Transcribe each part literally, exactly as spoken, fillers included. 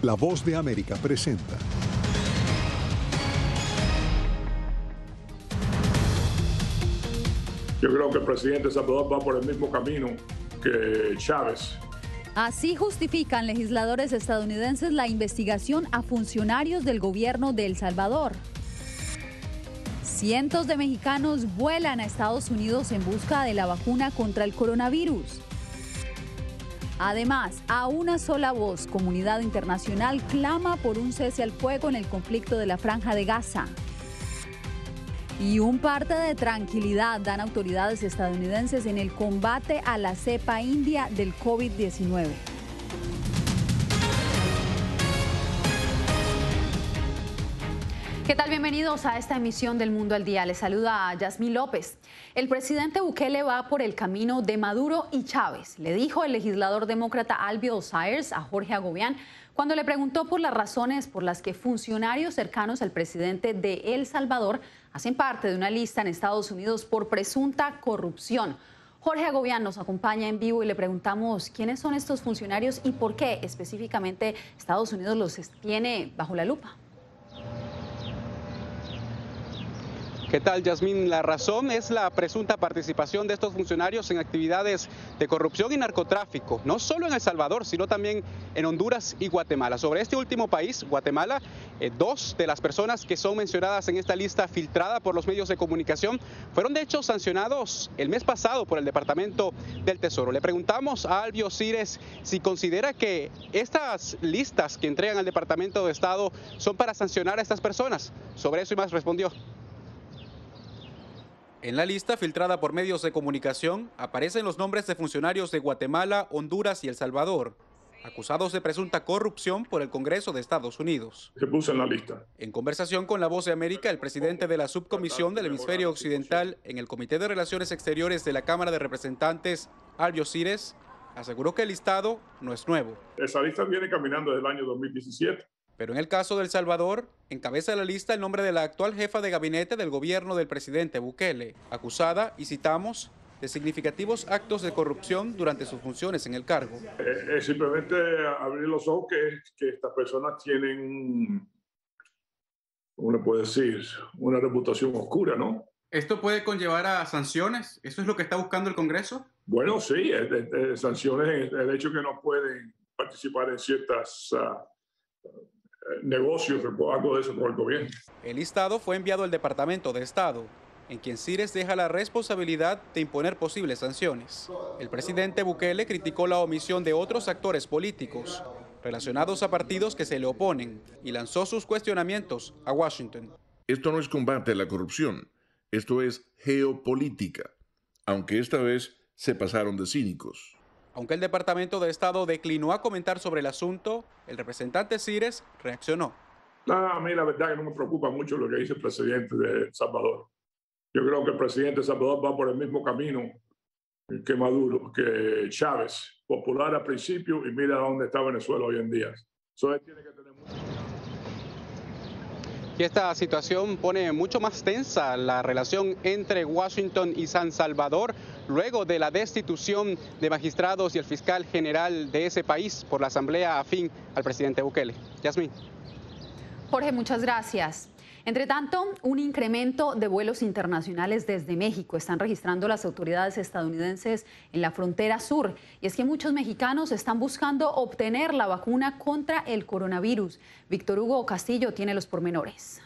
La Voz de América presenta. Yo creo que el presidente Salvador va por el mismo camino que Chávez. Así justifican legisladores estadounidenses la investigación a funcionarios del gobierno de El Salvador. Cientos de mexicanos vuelan a Estados Unidos en busca de la vacuna contra el coronavirus. Además, a una sola voz, comunidad internacional clama por un cese al fuego en el conflicto de la Franja de Gaza. Y un parte de tranquilidad dan autoridades estadounidenses en el combate a la cepa india del COVID diecinueve. ¿Qué tal? Bienvenidos a esta emisión del Mundo al Día. Les saluda a Yasmín López. El presidente Bukele va por el camino de Maduro y Chávez, le dijo el legislador demócrata Albiol Sayers a Jorge Agobián cuando le preguntó por las razones por las que funcionarios cercanos al presidente de El Salvador hacen parte de una lista en Estados Unidos por presunta corrupción. Jorge Agobián nos acompaña en vivo y le preguntamos quiénes son estos funcionarios y por qué específicamente Estados Unidos los tiene bajo la lupa. ¿Qué tal, Yasmín? La razón es la presunta participación de estos funcionarios en actividades de corrupción y narcotráfico, no solo en El Salvador, sino también en Honduras y Guatemala. Sobre este último país, Guatemala, eh, dos de las personas que son mencionadas en esta lista filtrada por los medios de comunicación fueron de hecho sancionados el mes pasado por el Departamento del Tesoro. Le preguntamos a Albiol Sayers si considera que estas listas que entregan al Departamento de Estado son para sancionar a estas personas. Sobre eso y más respondió. En la lista filtrada por medios de comunicación aparecen los nombres de funcionarios de Guatemala, Honduras y El Salvador, acusados de presunta corrupción por el Congreso de Estados Unidos. Se puso en la lista. En conversación con La Voz de América, el presidente de la Subcomisión del Hemisferio Occidental en el Comité de Relaciones Exteriores de la Cámara de Representantes, Albiol Sayers, aseguró que el listado no es nuevo. Esa lista viene caminando desde el año dos mil diecisiete. Pero en el caso de El Salvador, encabeza la lista el nombre de la actual jefa de gabinete del gobierno del presidente Bukele, acusada, y citamos, de significativos actos de corrupción durante sus funciones en el cargo. Es, es simplemente abrir los ojos que, que estas personas tienen, ¿cómo le puedo decir?, una reputación oscura, ¿no? ¿Esto puede conllevar a sanciones? ¿Eso es lo que está buscando el Congreso? Bueno, sí, es, es, es sanciones, el hecho que no pueden participar en ciertas Uh, negocios o algo de eso por el gobierno. El listado fue enviado al Departamento de Estado, en quien Sayers deja la responsabilidad de imponer posibles sanciones. El presidente Bukele criticó la omisión de otros actores políticos relacionados a partidos que se le oponen y lanzó sus cuestionamientos a Washington. Esto no es combate a la corrupción, esto es geopolítica, aunque esta vez se pasaron de cínicos. Aunque el Departamento de Estado declinó a comentar sobre el asunto, el representante Sayers reaccionó. No, a mí la verdad que no me preocupa mucho lo que dice el presidente de El Salvador. Yo creo que el presidente de El Salvador va por el mismo camino que Maduro, que Chávez, popular al principio y mira dónde está Venezuela hoy en día. Eso tiene que tener mucho... Y esta situación pone mucho más tensa la relación entre Washington y San Salvador luego de la destitución de magistrados y el fiscal general de ese país por la asamblea afín al presidente Bukele. Yasmín. Jorge, muchas gracias. Entre tanto, un incremento de vuelos internacionales desde México están registrando las autoridades estadounidenses en la frontera sur. Y es que muchos mexicanos están buscando obtener la vacuna contra el coronavirus. Víctor Hugo Castillo tiene los pormenores.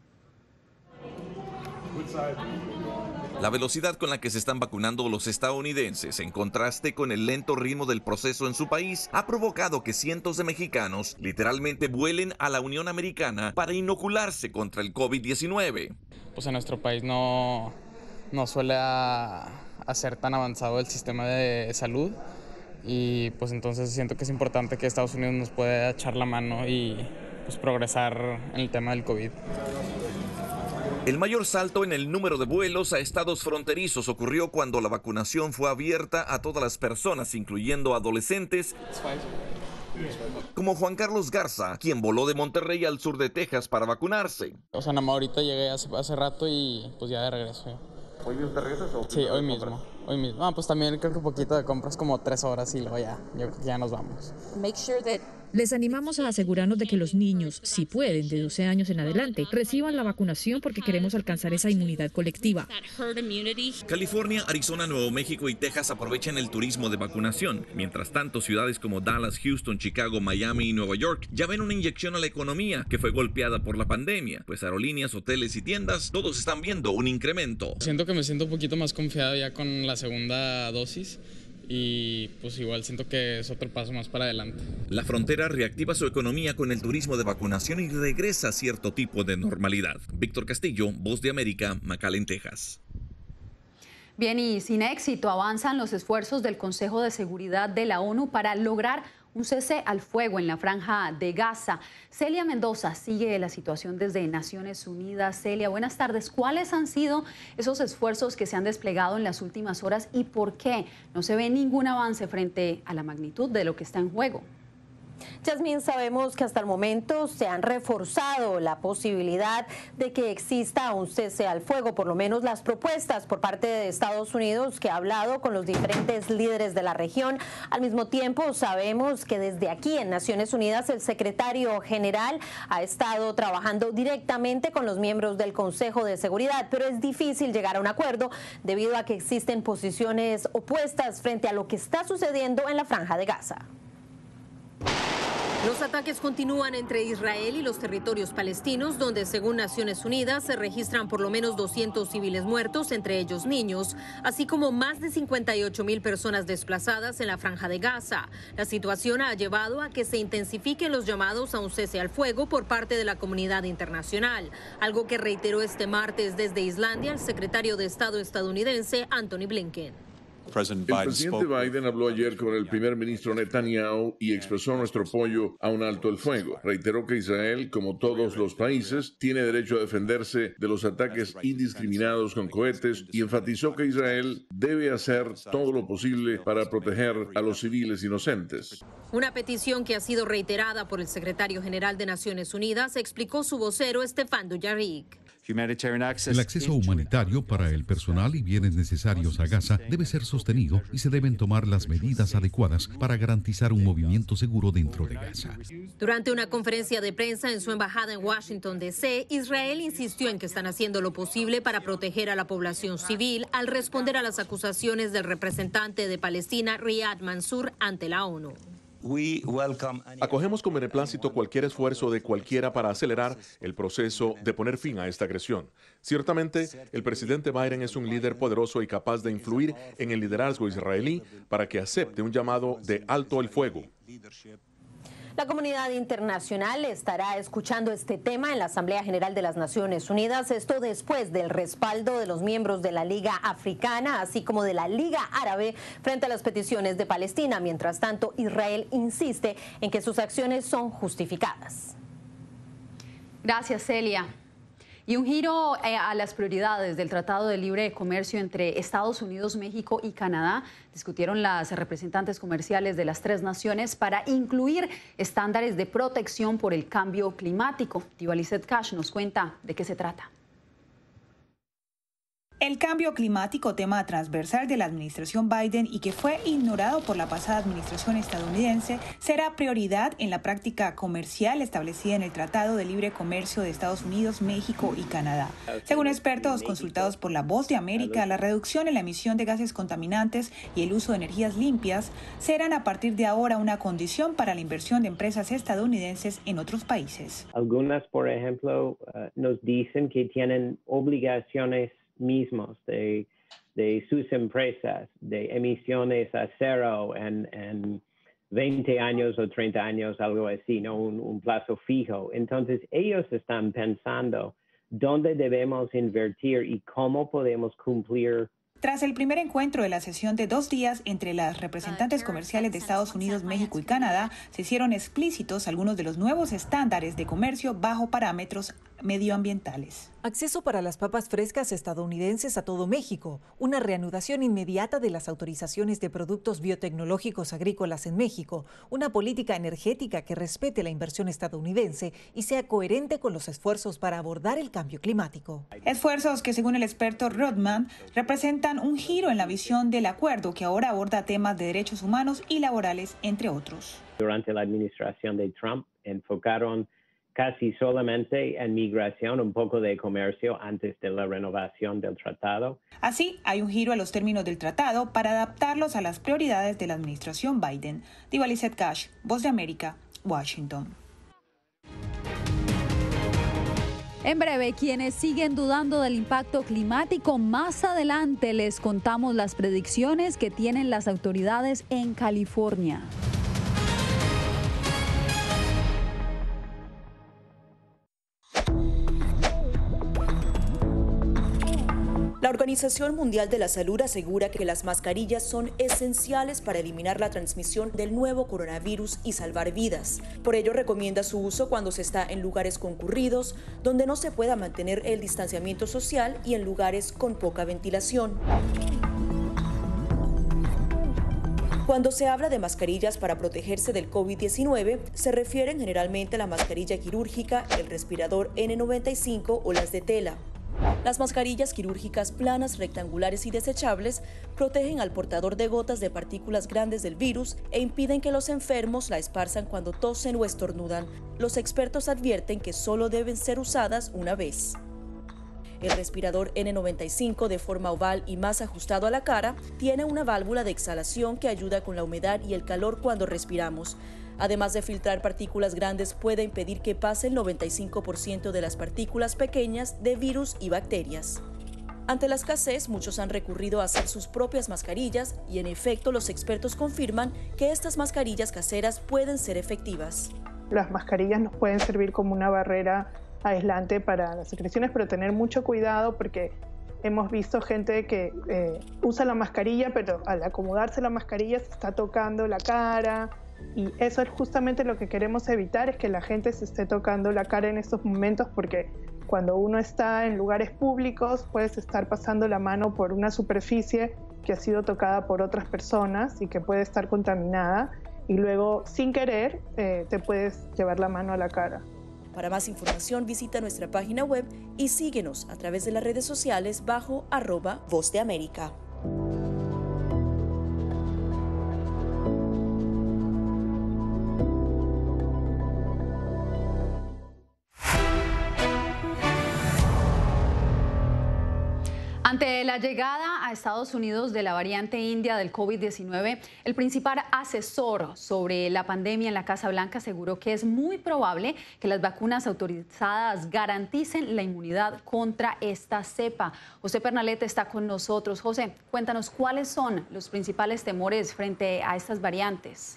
La velocidad con la que se están vacunando los estadounidenses, en contraste con el lento ritmo del proceso en su país, ha provocado que cientos de mexicanos literalmente vuelen a la Unión Americana para inocularse contra el COVID diecinueve. Pues en nuestro país no, no suele hacer tan avanzado el sistema de salud y pues entonces siento que es importante que Estados Unidos nos pueda echar la mano y pues progresar en el tema del COVID. El mayor salto en el número de vuelos a estados fronterizos ocurrió cuando la vacunación fue abierta a todas las personas, incluyendo adolescentes, como Juan Carlos Garza, quien voló de Monterrey al sur de Texas para vacunarse. O sea, nada más ahorita llegué hace, hace rato y pues ya de regreso. ¿Hoy mismo te regresas o Sí, hoy mismo, hoy mismo. Ah, pues también creo que un poquito de compras, como tres horas y luego ya, yo creo que ya nos vamos. Make sure that Les animamos a asegurarnos de que los niños, si pueden, de doce años en adelante, reciban la vacunación porque queremos alcanzar esa inmunidad colectiva. California, Arizona, Nuevo México y Texas aprovechan el turismo de vacunación. Mientras tanto, ciudades como Dallas, Houston, Chicago, Miami y Nueva York ya ven una inyección a la economía que fue golpeada por la pandemia, pues aerolíneas, hoteles y tiendas, todos están viendo un incremento. Siento que me siento un poquito más confiado ya con la segunda dosis. Y pues igual siento que es otro paso más para adelante. La frontera reactiva su economía con el turismo de vacunación y regresa a cierto tipo de normalidad. Víctor Castillo, Voz de América, McAllen, Texas. Bien, y sin éxito avanzan los esfuerzos del Consejo de Seguridad de la ONU para lograr un cese al fuego en la franja de Gaza. Celia Mendoza sigue la situación desde Naciones Unidas. Celia, buenas tardes. ¿Cuáles han sido esos esfuerzos que se han desplegado en las últimas horas y por qué no se ve ningún avance frente a la magnitud de lo que está en juego? Yasmín, sabemos que hasta el momento se han reforzado la posibilidad de que exista un cese al fuego, por lo menos las propuestas por parte de Estados Unidos, que ha hablado con los diferentes líderes de la región. Al mismo tiempo, sabemos que desde aquí en Naciones Unidas el secretario general ha estado trabajando directamente con los miembros del Consejo de Seguridad, pero es difícil llegar a un acuerdo debido a que existen posiciones opuestas frente a lo que está sucediendo en la franja de Gaza. Los ataques continúan entre Israel y los territorios palestinos, donde según Naciones Unidas se registran por lo menos doscientos civiles muertos, entre ellos niños, así como más de cincuenta y ocho mil personas desplazadas en la franja de Gaza. La situación ha llevado a que se intensifiquen los llamados a un cese al fuego por parte de la comunidad internacional, algo que reiteró este martes desde Islandia el secretario de Estado estadounidense Antony Blinken. El presidente Biden habló ayer con el primer ministro Netanyahu y expresó nuestro apoyo a un alto el fuego. Reiteró que Israel, como todos los países, tiene derecho a defenderse de los ataques indiscriminados con cohetes y enfatizó que Israel debe hacer todo lo posible para proteger a los civiles inocentes. Una petición que ha sido reiterada por el secretario general de Naciones Unidas, explicó su vocero Stefan Dujarric. El acceso humanitario para el personal y bienes necesarios a Gaza debe ser sostenido y se deben tomar las medidas adecuadas para garantizar un movimiento seguro dentro de Gaza. Durante una conferencia de prensa en su embajada en Washington, D C, Israel insistió en que están haciendo lo posible para proteger a la población civil al responder a las acusaciones del representante de Palestina, Riyad Mansour, ante la ONU. Acogemos con beneplácito cualquier esfuerzo de cualquiera para acelerar el proceso de poner fin a esta agresión. Ciertamente, el presidente Biden es un líder poderoso y capaz de influir en el liderazgo israelí para que acepte un llamado de alto el fuego. La comunidad internacional estará escuchando este tema en la Asamblea General de las Naciones Unidas, esto después del respaldo de los miembros de la Liga Africana, así como de la Liga Árabe, frente a las peticiones de Palestina. Mientras tanto, Israel insiste en que sus acciones son justificadas. Gracias, Celia. Y un giro eh, a las prioridades del Tratado de Libre Comercio entre Estados Unidos, México y Canadá. Discutieron las representantes comerciales de las tres naciones para incluir estándares de protección por el cambio climático. Tibalicet Cash nos cuenta de qué se trata. El cambio climático, tema transversal de la administración Biden y que fue ignorado por la pasada administración estadounidense, será prioridad en la práctica comercial establecida en el Tratado de Libre Comercio de Estados Unidos, México y Canadá. Según expertos consultados por La Voz de América, la reducción en la emisión de gases contaminantes y el uso de energías limpias serán a partir de ahora una condición para la inversión de empresas estadounidenses en otros países. Algunas, por ejemplo, uh, nos dicen que tienen obligaciones mismos de, de sus empresas, de emisiones a cero en, en veinte años o treinta años, algo así, ¿no? Un, un plazo fijo. Entonces, ellos están pensando dónde debemos invertir y cómo podemos cumplir. Tras el primer encuentro de la sesión de dos días entre las representantes comerciales de Estados Unidos, México y Canadá, se hicieron explícitos algunos de los nuevos estándares de comercio bajo parámetros medioambientales. Acceso para las papas frescas estadounidenses a todo México, una reanudación inmediata de las autorizaciones de productos biotecnológicos agrícolas en México, una política energética que respete la inversión estadounidense y sea coherente con los esfuerzos para abordar el cambio climático. Esfuerzos que, según el experto Rodman, representan un giro en la visión del acuerdo que ahora aborda temas de derechos humanos y laborales, entre otros. Durante la administración de Trump enfocaron casi solamente en migración, un poco de comercio antes de la renovación del tratado. Así, hay un giro a los términos del tratado para adaptarlos a las prioridades de la administración Biden. Diva Lizette Cash, Voz de América, Washington. En breve, quienes siguen dudando del impacto climático, más adelante les contamos las predicciones que tienen las autoridades en California. La Organización Mundial de la Salud asegura que las mascarillas son esenciales para eliminar la transmisión del nuevo coronavirus y salvar vidas. Por ello, recomienda su uso cuando se está en lugares concurridos, donde no se pueda mantener el distanciamiento social y en lugares con poca ventilación. Cuando se habla de mascarillas para protegerse del COVID diecinueve, se refieren generalmente a la mascarilla quirúrgica, el respirador ene noventa y cinco o las de tela. Las mascarillas quirúrgicas planas, rectangulares y desechables protegen al portador de gotas de partículas grandes del virus e impiden que los enfermos la esparzan cuando tosen o estornudan. Los expertos advierten que solo deben ser usadas una vez. El respirador ene noventa y cinco, de forma oval y más ajustado a la cara, tiene una válvula de exhalación que ayuda con la humedad y el calor cuando respiramos. Además de filtrar partículas grandes, puede impedir que pase el noventa y cinco por ciento de las partículas pequeñas de virus y bacterias. Ante la escasez, muchos han recurrido a hacer sus propias mascarillas y, en efecto, los expertos confirman que estas mascarillas caseras pueden ser efectivas. Las mascarillas nos pueden servir como una barrera aislante para las secreciones, pero tener mucho cuidado porque hemos visto gente que eh, usa la mascarilla, pero al acomodarse la mascarilla se está tocando la cara. Y eso es justamente lo que queremos evitar, es que la gente se esté tocando la cara en estos momentos, porque cuando uno está en lugares públicos puedes estar pasando la mano por una superficie que ha sido tocada por otras personas y que puede estar contaminada y luego sin querer eh, te puedes llevar la mano a la cara. Para más información visita nuestra página web y síguenos a través de las redes sociales bajo arroba Voz de América. Ante la llegada a Estados Unidos de la variante india del COVID diecinueve, el principal asesor sobre la pandemia en la Casa Blanca aseguró que es muy probable que las vacunas autorizadas garanticen la inmunidad contra esta cepa. José Pernalete está con nosotros. José, cuéntanos cuáles son los principales temores frente a estas variantes.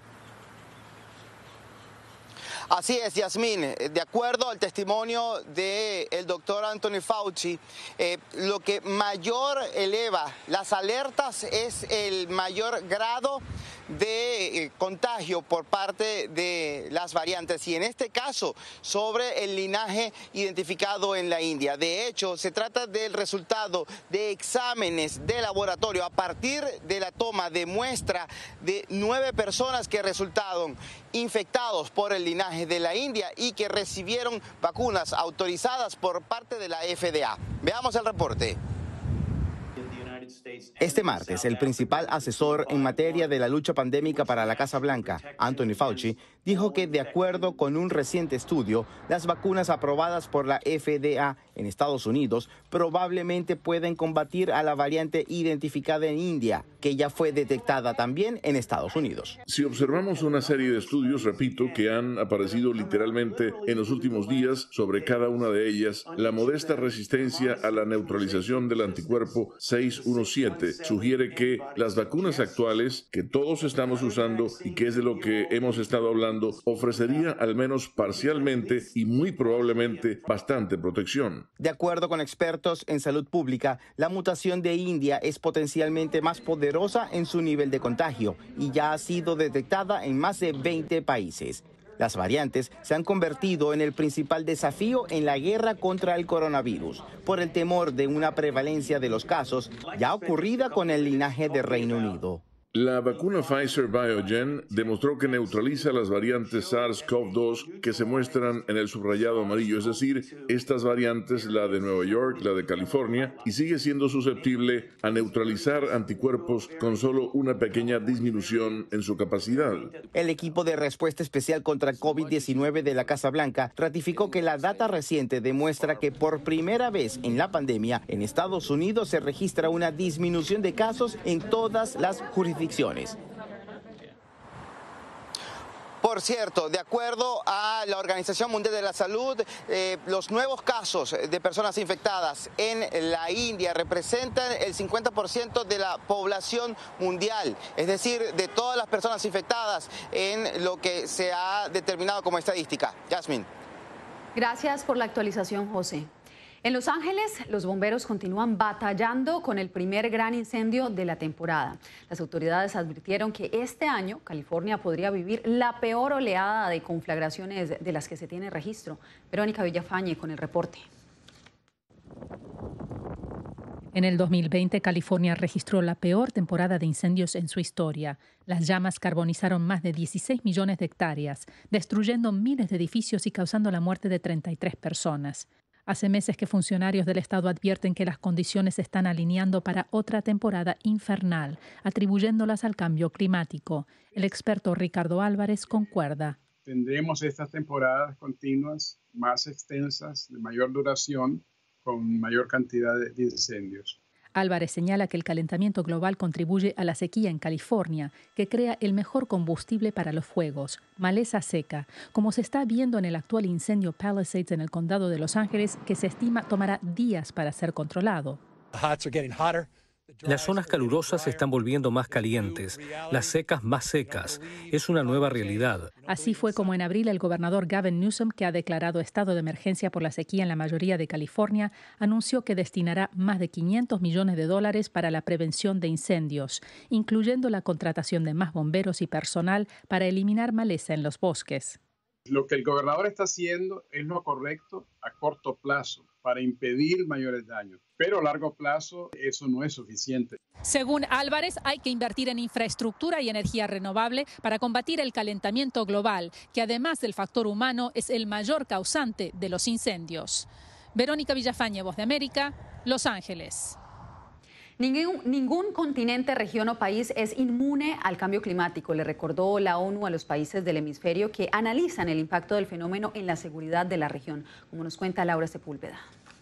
Así es, Yasmín. De acuerdo al testimonio del doctor Anthony Fauci, eh, lo que mayor eleva las alertas es el mayor grado de eh, contagio por parte de las variantes y en este caso sobre el linaje identificado en la India. De hecho, se trata del resultado de exámenes de laboratorio a partir de la toma de muestra de nueve personas que resultaron infectados por el linaje de la India y que recibieron vacunas autorizadas por parte de la F D A. Veamos el reporte. Este martes, el principal asesor en materia de la lucha pandémica para la Casa Blanca, Anthony Fauci, dijo que de acuerdo con un reciente estudio, las vacunas aprobadas por la F D A en Estados Unidos probablemente pueden combatir a la variante identificada en India, que ya fue detectada también en Estados Unidos. Si observamos una serie de estudios, repito, que han aparecido literalmente en los últimos días sobre cada una de ellas, la modesta resistencia a la neutralización del anticuerpo seis uno siete sugiere que las vacunas actuales que todos estamos usando y que es de lo que hemos estado hablando ofrecería al menos parcialmente y muy probablemente bastante protección. De acuerdo con expertos en salud pública, la mutación de India es potencialmente más poderosa en su nivel de contagio y ya ha sido detectada en más de veinte países. Las variantes se han convertido en el principal desafío en la guerra contra el coronavirus, por el temor de una prevalencia de los casos ya ocurrida con el linaje de Reino Unido. La vacuna Pfizer-BioNTech demostró que neutraliza las variantes SARS-CoV dos que se muestran en el subrayado amarillo, es decir, estas variantes, la de Nueva York, la de California, y sigue siendo susceptible a neutralizar anticuerpos con solo una pequeña disminución en su capacidad. El equipo de respuesta especial contra COVID diecinueve de la Casa Blanca ratificó que la data reciente demuestra que por primera vez en la pandemia en Estados Unidos se registra una disminución de casos en todas las jurisdicciones. Por cierto, de acuerdo a la Organización Mundial de la Salud, eh, los nuevos casos de personas infectadas en la India representan el cincuenta por ciento de la población mundial, es decir, de todas las personas infectadas en lo que se ha determinado como estadística. Yasmín. Gracias por la actualización, José. En Los Ángeles, los bomberos continúan batallando con el primer gran incendio de la temporada. Las autoridades advirtieron que este año California podría vivir la peor oleada de conflagraciones de las que se tiene registro. Verónica Villafañe con el reporte. En el dos mil veinte, California registró la peor temporada de incendios en su historia. Las llamas carbonizaron más de dieciséis millones de hectáreas, destruyendo miles de edificios y causando la muerte de treinta y tres personas. Hace meses que funcionarios del estado advierten que las condiciones se están alineando para otra temporada infernal, atribuyéndolas al cambio climático. El experto Ricardo Álvarez concuerda. Tendremos estas temporadas continuas más extensas, de mayor duración, con mayor cantidad de incendios. Álvarez señala que el calentamiento global contribuye a la sequía en California, que crea el mejor combustible para los fuegos, maleza seca, como se está viendo en el actual incendio Palisades en el condado de Los Ángeles, que se estima tomará días para ser controlado. Las zonas calurosas se están volviendo más calientes, las secas más secas. Es una nueva realidad. Así fue como en abril el gobernador Gavin Newsom, que ha declarado estado de emergencia por la sequía en la mayoría de California, anunció que destinará más de quinientos millones de dólares para la prevención de incendios, incluyendo la contratación de más bomberos y personal para eliminar maleza en los bosques. Lo que el gobernador está haciendo es lo correcto a corto plazo para impedir mayores daños, pero a largo plazo eso no es suficiente. Según Álvarez, hay que invertir en infraestructura y energía renovable para combatir el calentamiento global, que además del factor humano es el mayor causante de los incendios. Verónica Villafañe, Voz de América, Los Ángeles. Ningún, ningún continente, región o país es inmune al cambio climático, le recordó la ONU a los países del hemisferio que analizan el impacto del fenómeno en la seguridad de la región, como nos cuenta Laura Sepúlveda.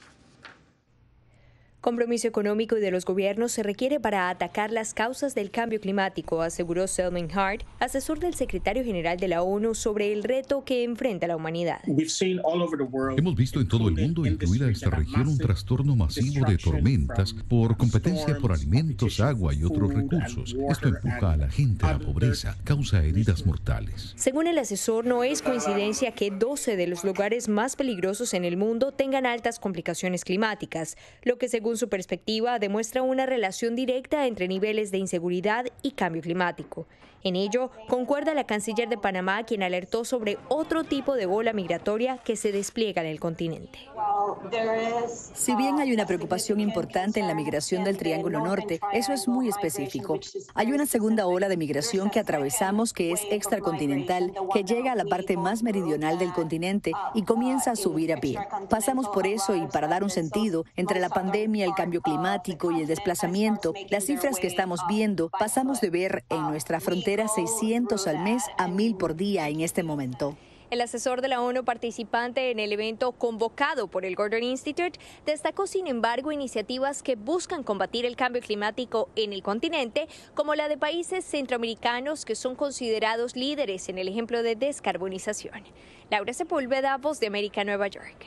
Compromiso económico de los gobiernos se requiere para atacar las causas del cambio climático, aseguró Selman Hart, asesor del secretario general de la ONU sobre el reto que enfrenta la humanidad. Hemos visto en todo el mundo, incluida esta región, un trastorno masivo de tormentas por competencia por alimentos, agua y otros recursos. Esto empuja a la gente a la pobreza, causa heridas mortales. Según el asesor, no es coincidencia que doce de los lugares más peligrosos en el mundo tengan altas complicaciones climáticas, lo que según su perspectiva demuestra una relación directa entre niveles de inseguridad y cambio climático. En ello, concuerda la canciller de Panamá, quien alertó sobre otro tipo de ola migratoria que se despliega en el continente. Si bien hay una preocupación importante en la migración del Triángulo Norte, eso es muy específico. Hay una segunda ola de migración que atravesamos que es extracontinental, que llega a la parte más meridional del continente y comienza a subir a pie. Pasamos por eso y para dar un sentido, entre la pandemia, el cambio climático y el desplazamiento, las cifras que estamos viendo, pasamos de ver en nuestra frontera seiscientos al mes a mil por día en este momento. El asesor de la ONU participante en el evento convocado por el Gordon Institute destacó, sin embargo, iniciativas que buscan combatir el cambio climático en el continente, como la de países centroamericanos que son considerados líderes en el ejemplo de descarbonización. Laura Sepúlveda, Voz de América, Nueva York.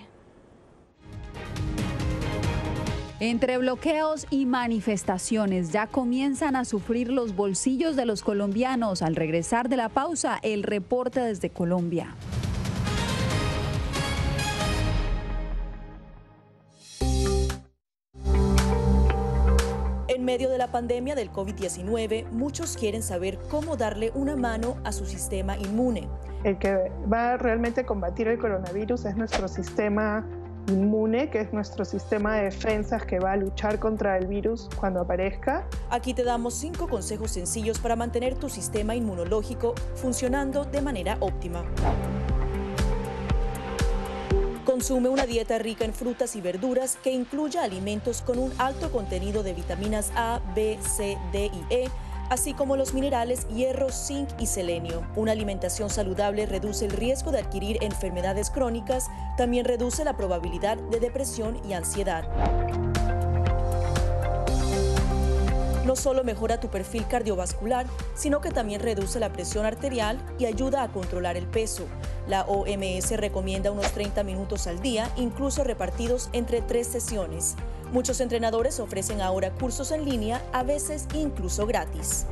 Entre bloqueos y manifestaciones ya comienzan a sufrir los bolsillos de los colombianos. Al regresar de la pausa, el reporte desde Colombia. En medio de la pandemia del COVID diecinueve, muchos quieren saber cómo darle una mano a su sistema inmune. El que va realmente a combatir el coronavirus es nuestro sistema inmune, que es nuestro sistema de defensas que va a luchar contra el virus cuando aparezca. Aquí te damos cinco consejos sencillos para mantener tu sistema inmunológico funcionando de manera óptima. Consume una dieta rica en frutas y verduras que incluya alimentos con un alto contenido de vitaminas A, B, C, D y E, así como los minerales hierro, zinc y selenio. Una alimentación saludable reduce el riesgo de adquirir enfermedades crónicas, también reduce la probabilidad de depresión y ansiedad. No solo mejora tu perfil cardiovascular, sino que también reduce la presión arterial y ayuda a controlar el peso. La O M S recomienda unos treinta minutos al día, incluso repartidos entre tres sesiones. Muchos entrenadores ofrecen ahora cursos en línea, a veces incluso gratis.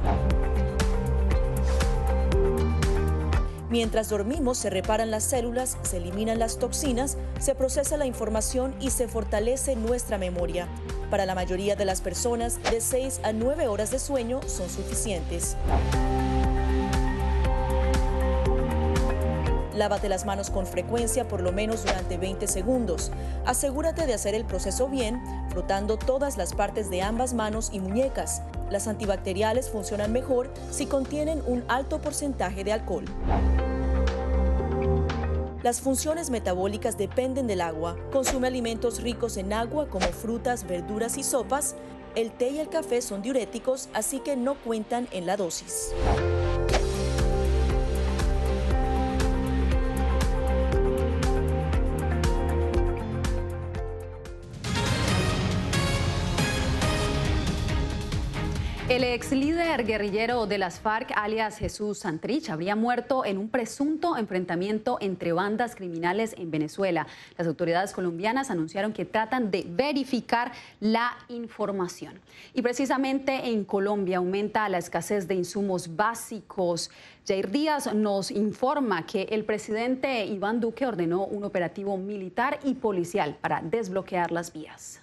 Mientras dormimos, se reparan las células, se eliminan las toxinas, se procesa la información y se fortalece nuestra memoria. Para la mayoría de las personas, de seis a nueve horas de sueño son suficientes. Lávate las manos con frecuencia, por lo menos durante veinte segundos. Asegúrate de hacer el proceso bien, frotando todas las partes de ambas manos y muñecas. Las antibacteriales funcionan mejor si contienen un alto porcentaje de alcohol. Las funciones metabólicas dependen del agua. Consume alimentos ricos en agua como frutas, verduras y sopas. El té y el café son diuréticos, así que no cuentan en la dosis. El ex líder guerrillero de las FARC, alias Jesús Santrich, habría muerto en un presunto enfrentamiento entre bandas criminales en Venezuela. Las autoridades colombianas anunciaron que tratan de verificar la información. Y precisamente en Colombia aumenta la escasez de insumos básicos. Jair Díaz nos informa que el presidente Iván Duque ordenó un operativo militar y policial para desbloquear las vías.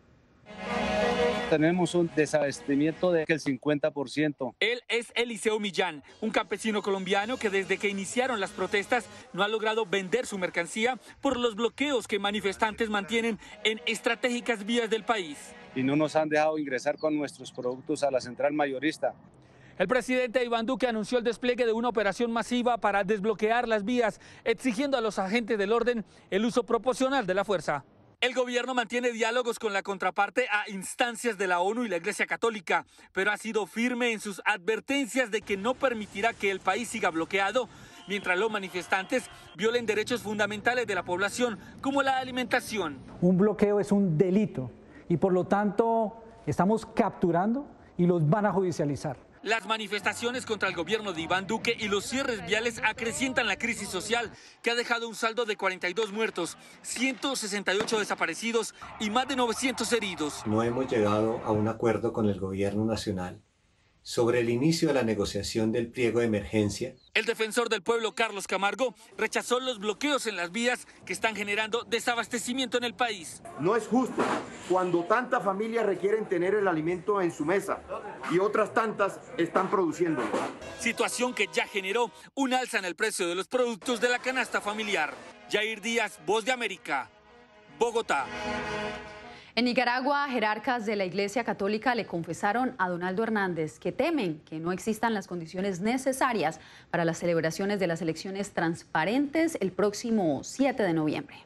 Tenemos un desabastecimiento del cincuenta por ciento. Él es Eliseo Millán, un campesino colombiano que desde que iniciaron las protestas no ha logrado vender su mercancía por los bloqueos que manifestantes mantienen en estratégicas vías del país. Y no nos han dejado ingresar con nuestros productos a la central mayorista. El presidente Iván Duque anunció el despliegue de una operación masiva para desbloquear las vías, exigiendo a los agentes del orden el uso proporcional de la fuerza. El gobierno mantiene diálogos con la contraparte a instancias de la ONU y la Iglesia Católica, pero ha sido firme en sus advertencias de que no permitirá que el país siga bloqueado, mientras los manifestantes violen derechos fundamentales de la población, como la alimentación. Un bloqueo es un delito y por lo tanto estamos capturando y los van a judicializar. Las manifestaciones contra el gobierno de Iván Duque y los cierres viales acrecientan la crisis social, que ha dejado un saldo de cuarenta y dos muertos, ciento sesenta y ocho desaparecidos y más de novecientos heridos. No hemos llegado a un acuerdo con el gobierno nacional sobre el inicio de la negociación del pliego de emergencia. El defensor del pueblo, Carlos Camargo, rechazó los bloqueos en las vías que están generando desabastecimiento en el país. No es justo cuando tantas familias requieren tener el alimento en su mesa y otras tantas están produciéndolo. Situación que ya generó un alza en el precio de los productos de la canasta familiar. Jair Díaz, Voz de América, Bogotá. En Nicaragua, jerarcas de la Iglesia Católica le confesaron a Donaldo Hernández que temen que no existan las condiciones necesarias para las celebraciones de las elecciones transparentes el próximo siete de noviembre.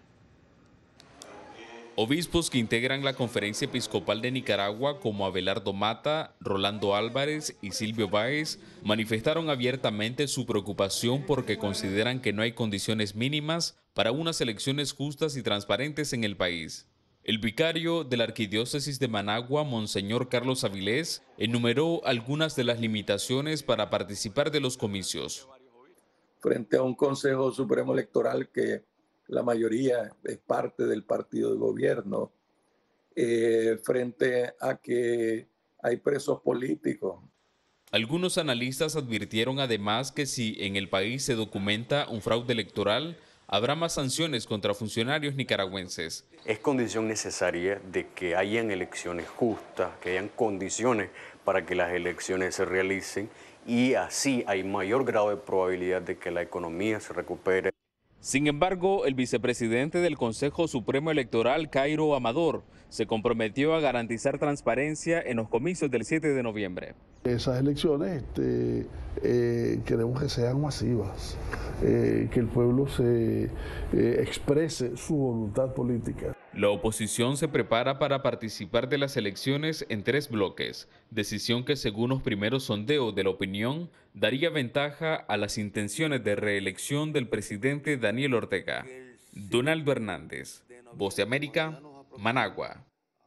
Obispos que integran la Conferencia Episcopal de Nicaragua, como Abelardo Mata, Rolando Álvarez y Silvio Báez, manifestaron abiertamente su preocupación porque consideran que no hay condiciones mínimas para unas elecciones justas y transparentes en el país. El vicario de la Arquidiócesis de Managua, Monseñor Carlos Avilés, enumeró algunas de las limitaciones para participar de los comicios. Frente a un Consejo Supremo Electoral que la mayoría es parte del partido de gobierno, eh, frente a que hay presos políticos. Algunos analistas advirtieron además que si en el país se documenta un fraude electoral, habrá más sanciones contra funcionarios nicaragüenses. Es condición necesaria de que hayan elecciones justas, que hayan condiciones para que las elecciones se realicen y así hay mayor grado de probabilidad de que la economía se recupere. Sin embargo, el vicepresidente del Consejo Supremo Electoral, Cairo Amador, se comprometió a garantizar transparencia en los comicios del siete de noviembre. Esas elecciones este, eh, queremos que sean masivas, eh, que el pueblo se eh, exprese su voluntad política. La oposición se prepara para participar de las elecciones en tres bloques, decisión que según los primeros sondeos de la opinión daría ventaja a las intenciones de reelección del presidente Daniel Ortega. Donaldo Hernández, Voz de América, Managua.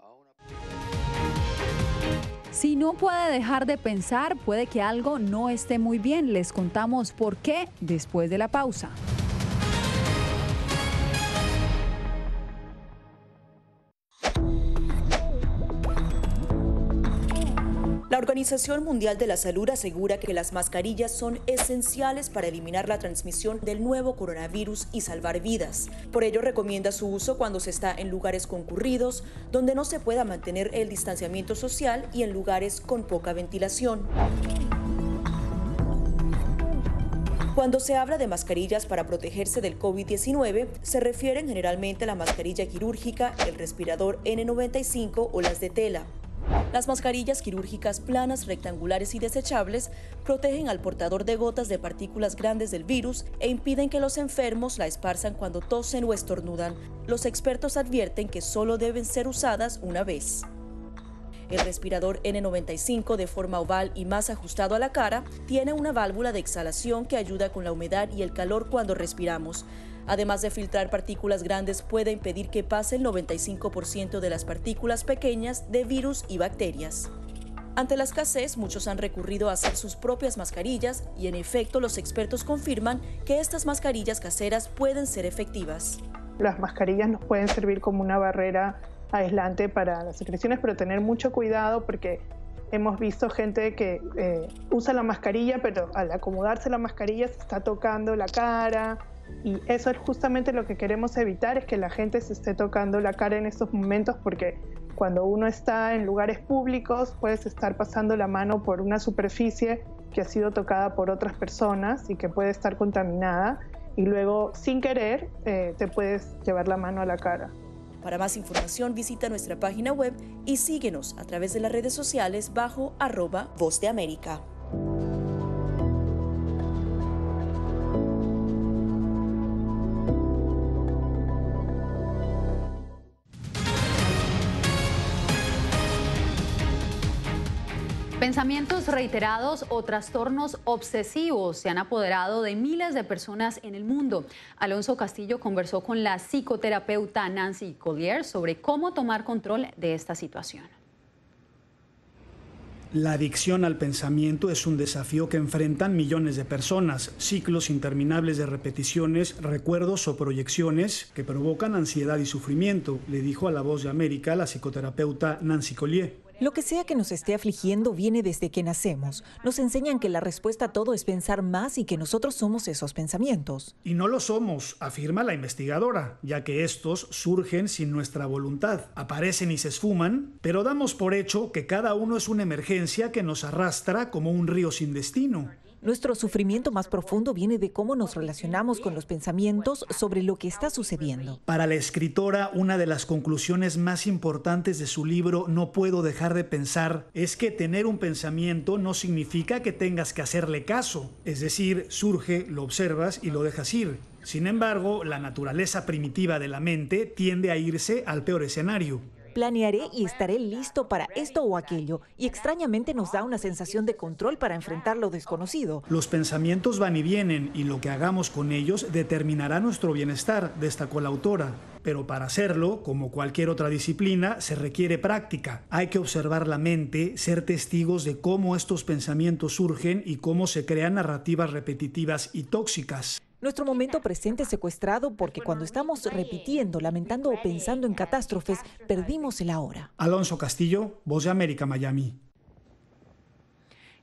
Si no puede dejar de pensar, puede que algo no esté muy bien. Les contamos por qué después de la pausa. La Organización Mundial de la Salud asegura que las mascarillas son esenciales para eliminar la transmisión del nuevo coronavirus y salvar vidas. Por ello, recomienda su uso cuando se está en lugares concurridos, donde no se pueda mantener el distanciamiento social y en lugares con poca ventilación. Cuando se habla de mascarillas para protegerse del COVID diecinueve, se refieren generalmente a la mascarilla quirúrgica, el respirador ene noventa y cinco o las de tela. Las mascarillas quirúrgicas planas, rectangulares y desechables protegen al portador de gotas de partículas grandes del virus e impiden que los enfermos la esparzan cuando tosen o estornudan. Los expertos advierten que solo deben ser usadas una vez. El respirador ene noventa y cinco, de forma oval y más ajustado a la cara, tiene una válvula de exhalación que ayuda con la humedad y el calor cuando respiramos. Además de filtrar partículas grandes, puede impedir que pase el noventa y cinco por ciento de las partículas pequeñas de virus y bacterias. Ante la escasez, muchos han recurrido a hacer sus propias mascarillas y, en efecto, los expertos confirman que estas mascarillas caseras pueden ser efectivas. Las mascarillas nos pueden servir como una barrera aislante para las secreciones, pero tener mucho cuidado porque hemos visto gente que eh, usa la mascarilla, pero al acomodarse la mascarilla se está tocando la cara. Y eso es justamente lo que queremos evitar, es que la gente se esté tocando la cara en estos momentos, porque cuando uno está en lugares públicos puedes estar pasando la mano por una superficie que ha sido tocada por otras personas y que puede estar contaminada y luego sin querer eh, te puedes llevar la mano a la cara. Para más información visita nuestra página web y síguenos a través de las redes sociales bajo arroba Voz de América. Pensamientos reiterados o trastornos obsesivos se han apoderado de miles de personas en el mundo. Alonso Castillo conversó con la psicoterapeuta Nancy Collier sobre cómo tomar control de esta situación. La adicción al pensamiento es un desafío que enfrentan millones de personas, ciclos interminables de repeticiones, recuerdos o proyecciones que provocan ansiedad y sufrimiento, le dijo a La Voz de América la psicoterapeuta Nancy Collier. Lo que sea que nos esté afligiendo viene desde que nacemos. Nos enseñan que la respuesta a todo es pensar más y que nosotros somos esos pensamientos. Y no lo somos, afirma la investigadora, ya que estos surgen sin nuestra voluntad, aparecen y se esfuman, pero damos por hecho que cada uno es una emergencia que nos arrastra como un río sin destino. Nuestro sufrimiento más profundo viene de cómo nos relacionamos con los pensamientos sobre lo que está sucediendo. Para la escritora, una de las conclusiones más importantes de su libro No puedo dejar de pensar es que tener un pensamiento no significa que tengas que hacerle caso. Es decir, surge, lo observas y lo dejas ir. Sin embargo, la naturaleza primitiva de la mente tiende a irse al peor escenario. Planearé y estaré listo para esto o aquello, y extrañamente nos da una sensación de control para enfrentar lo desconocido. Los pensamientos van y vienen, y lo que hagamos con ellos determinará nuestro bienestar, destacó la autora. Pero para hacerlo, como cualquier otra disciplina, se requiere práctica. Hay que observar la mente, ser testigos de cómo estos pensamientos surgen y cómo se crean narrativas repetitivas y tóxicas. Nuestro momento presente es secuestrado porque cuando estamos repitiendo, lamentando o pensando en catástrofes, perdimos el ahora. Alonso Castillo, Voz de América, Miami.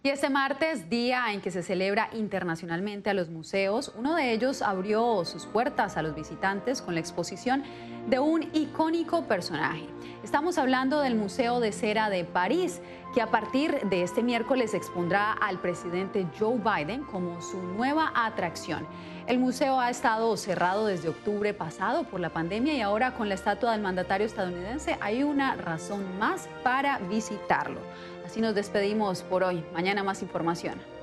Y este martes, día en que se celebra internacionalmente a los museos, uno de ellos abrió sus puertas a los visitantes con la exposición de un icónico personaje. Estamos hablando del Museo de Cera de París, que a partir de este miércoles expondrá al presidente Joe Biden como su nueva atracción. El museo ha estado cerrado desde octubre pasado por la pandemia y ahora con la estatua del mandatario estadounidense hay una razón más para visitarlo. Así nos despedimos por hoy. Mañana más información.